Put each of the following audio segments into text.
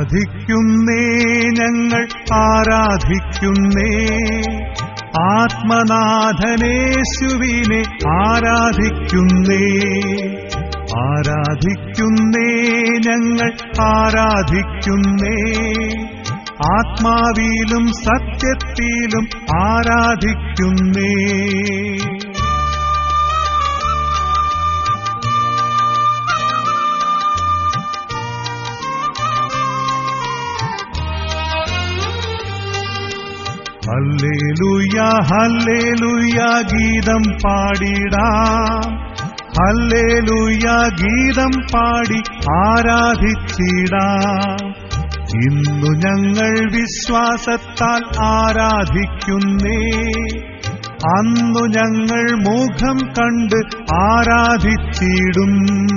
ആരാധിക്കുന്നേ ഞങ്ങൾ ആരാധിക്കുന്നേ, ആത്മനാഥനേശുവിനെ ആരാധിക്കുന്നേ. ആരാധിക്കുന്നേ ഞങ്ങൾ ആരാധിക്കുന്നേ, ആത്മാവിലും സത്യത്തിലും ആരാധിക്കുന്നേ. ഹല്ലേലൂയ ഹല്ലേലൂയ ഗീതം പാടിടാം, ഹല്ലേലൂയ ഗീതം പാടി ആരാധിച്ചിടാം. ഇന്നു ഞങ്ങൾ വിശ്വാസത്താൽ ആരാധിക്കുന്നേ, അന്നു ഞങ്ങൾ മുഖം കണ്ട് ആരാധിച്ചിടും.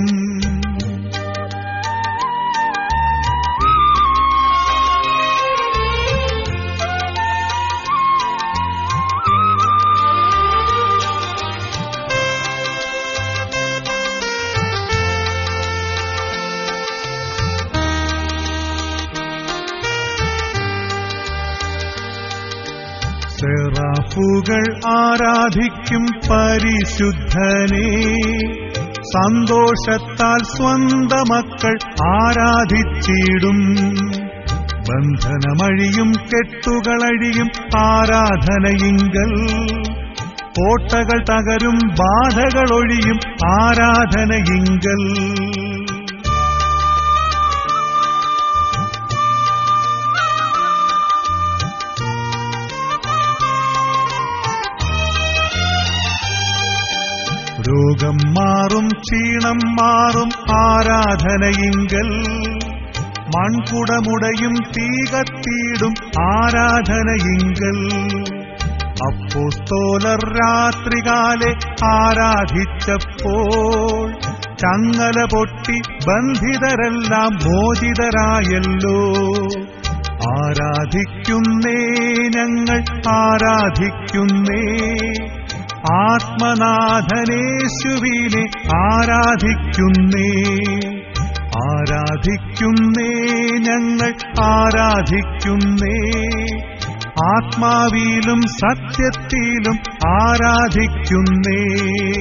സെറാഫുകൾ ആരാധിക്കും പരിശുദ്ധനെ, സന്തോഷത്താൽ സ്വന്തം മക്കൾ ആരാധിച്ചിടും. ബന്ധനമഴിയും കെട്ടുകളഴിയും ആരാധനയിങ്കൽ, കോട്ടകൾ തകരും ബാധകളൊഴിയും ആരാധനയിങ്കൽ. രോഗം മാറും ക്ഷീണം മാറും ആരാധനയിങ്കൽ, മൺകുടമുടയും തീ കത്തിയിടും ആരാധനയിങ്കൽ. അപ്പോസ്തലർ രാത്രികാലെ ആരാധിച്ചപ്പോൾ ചങ്ങല പൊട്ടി ബന്ധിതരെല്ലാം മോചിതരായല്ലോ. ആരാധിക്കുന്നേ ഞങ്ങൾ ആരാധിക്കുന്നേ, ആത്മനാഥനേശുവിനെ ആരാധിക്കുന്നേ. ആരാധിക്കുന്നേ ഞങ്ങൾ ആരാധിക്കുന്നേ, ആത്മാവിലും സത്യത്തിലും ആരാധിക്കുന്നേ.